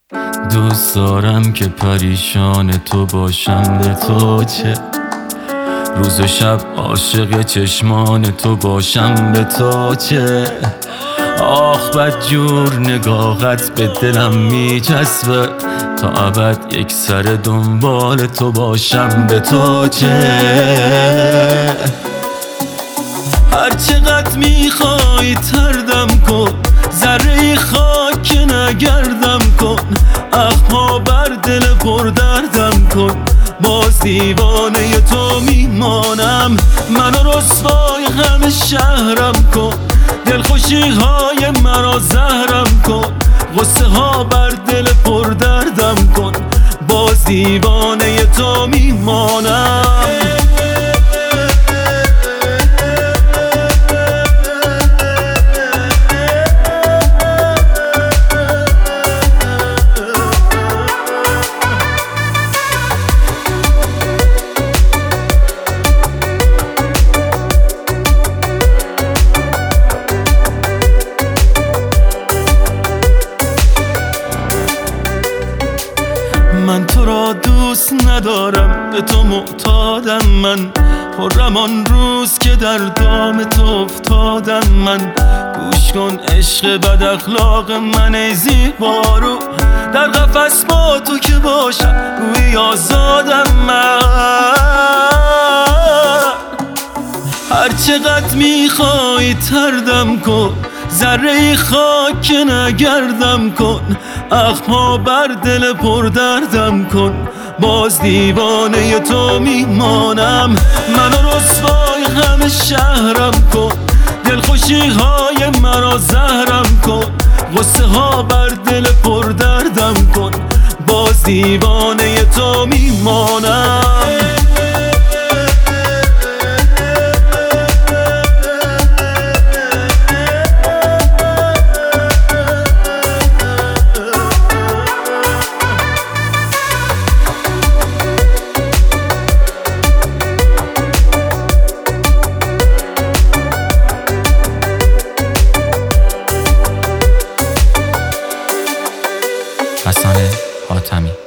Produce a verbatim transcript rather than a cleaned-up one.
دوست دارم که پریشان تو باشم، به تو چه؟ روز و شب عاشق چشمان تو باشم، به تو چه؟ آخ بدجور نگاهت به دلم میچسبه، تا ابد یک سر دنبال تو باشم، به تو چه؟ هر چقدر میخوای تردم کن، ذره خاک نگردم کن، اخما بر دل پر دردم کن، باز دیوانه تو میمانم، منو رسوای غم شهرم کن، دلخوشی های مرا زهرم کن، غصه ها بر دل پر دردم کن، باز دیوانه تو میمانم. من تو را دوست ندارم، به تو معتادم من، خرم آن روز که در دام تو افتادم من، گوش کن عشق بد اخلاق من ای زیبارو، در قفس با تو که باشم گویی آزادم من، هر چقدر میخوای تردم کن، ذره خاک نگردم کن، اخما بر دل پر دردم کن، باز دیوانه تو میمانم، منو رسوای غم شهرم کن، دلخوشی های مرا زهرم کن، غصه ها بر دل پر دردم کن، باز دیوانه تو میمانم. حسن حاتمی